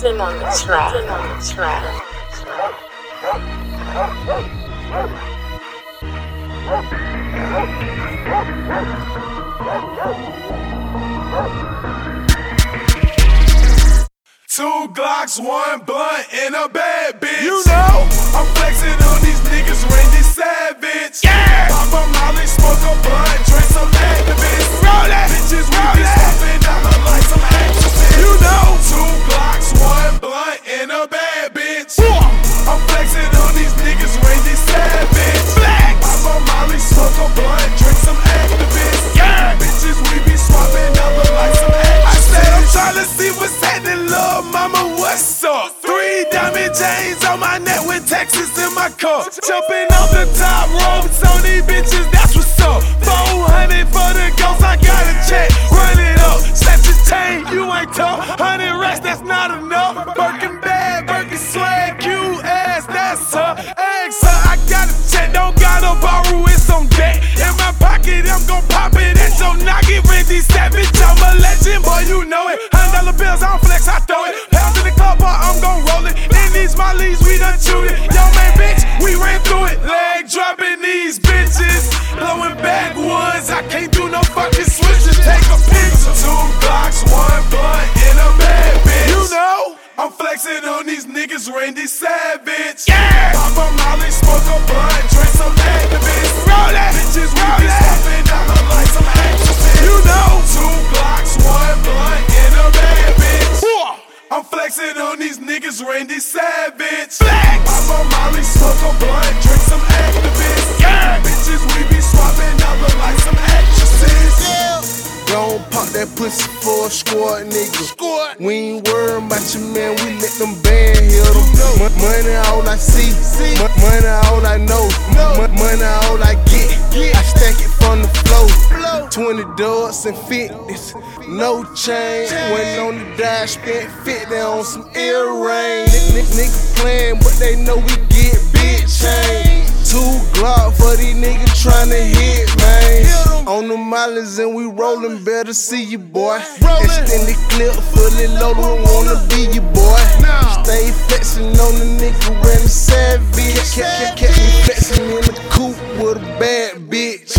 Golden on the track. Two Glocks, one blunt, and a bad bitch. You know, I'm flexing on these niggas, Randy Savage. Yeah! Pop a Molly, smoke a blunt, drink some activists. Roll that! Bitches, we be stopping out like some activists. You know, two Glocks, one blunt, and a bad bitch. I'm flexing on these niggas, Randy Savage. Flex! Pop a Molly, smoke a blunt, drink some activists. Yeah! Bitches, we be swapping out like some activists. I said I'm trying to see what's happening, love. Mama, what's up? 3 diamond chains on my neck with Texas in my car. Jumping off the top ropes on these bitches, that's what's up. 400 for the ghost, I got a check. Run it up, snatch your chain, you ain't tough. 100 racks, that's not enough. Birkin bag, Birkin swag, cute ass, that's her. Eggs, I got a check, don't gotta borrow, it's on deck. In my pocket, I'm gon' pop it at your noggin. Randy Savage, I'm a legend, boy, you know it. $100 bills, I don't flex, I throw it. Pounds in the club, but I'm gon' roll it. In these mollies, we done chewed it. Yo, man, bitch, we ran through it. Leg dropping these bitches, blowing backwoods. I can't do no fucking switches. Take a picture. 2 Glocks, 1 blunt, and a bad bitch. You know, I'm flexing on these niggas, Randy Savage. Yeah! Pop a Molly, smoke a blunt, drink some activists. Roll that! Bitches, we be stopping out like some activists. You know, 2 Glocks, 1 blunt, and a bad bitch. I'm flexing on these niggas, Randy Savage. Flex! Pop a Molly, smoke a blunt, drink some activists. Yeah! Bitches, we be swapping out like some actresses. Yeah! Don't pop that pussy for a squad, nigga. We ain't worried about your man, we let them band hit them. Money all I see, money all I know. Money all I get, I stack it from the floor. 20 doors and 50s, no change. Went on the dash, spent 50 on some earrings. Niggas playing, but they know we get big change. 2 Glock for these niggas tryna hit, man. On the mileage and we rollin', better see you, boy. Extended clip, fully loaded, we wanna be you, boy. Stay flexin' on the nigga, Randy Savage. Kept me flexin' in the coupe with a bad bitch.